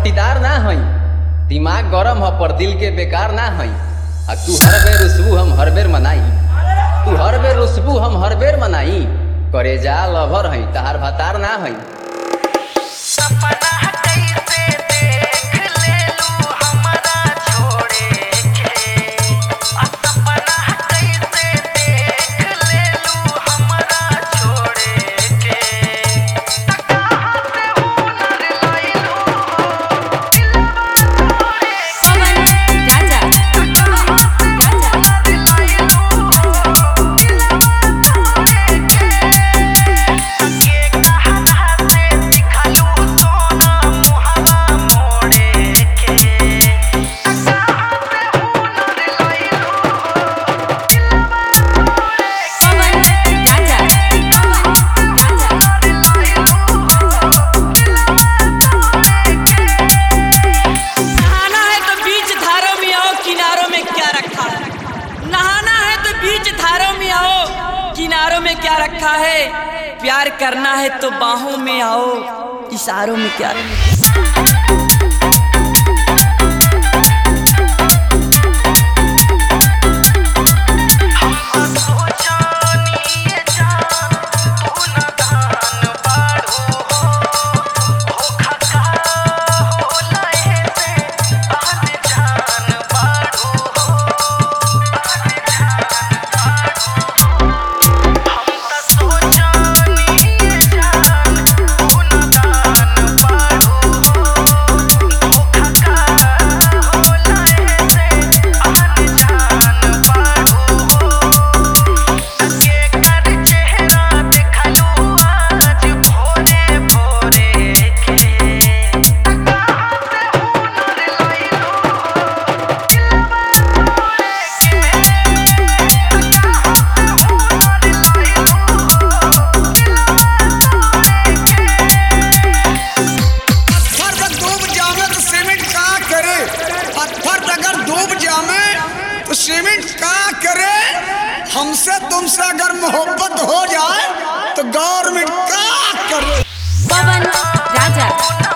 पट्टीदार ना हई, दिमाग गरम ह पर दिल के बेकार ना हई। आ तू हर बेर रुसबू हम हर बेर मनाई, तू हर बेर रुसबू हम हर बेर मनाई। करेजा लभर हई तहार भतार ना हई। किनारों में क्या रखा है, प्यार करना है तो बाहों में आओ, इशारों में क्या सीमेंट का करे। हमसे तुमसे अगर मोहब्बत हो जाए तो गवर्नमेंट का करे। पवन राजा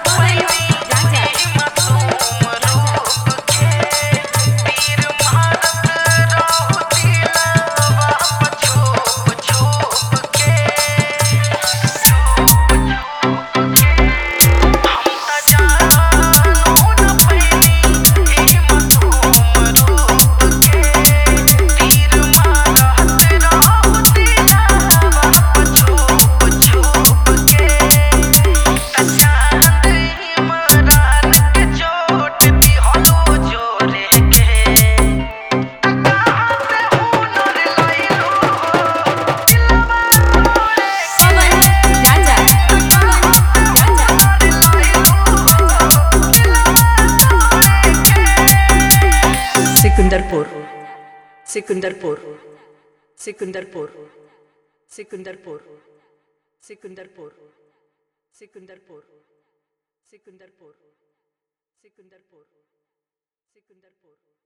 सिकंदरपुर सिकंदरपुर सिकंदरपुर सिकंदरपुर सिकंदरपुर सिकंदरपुर सिकंदरपुर सिकंदरपुर सिकंदरपुर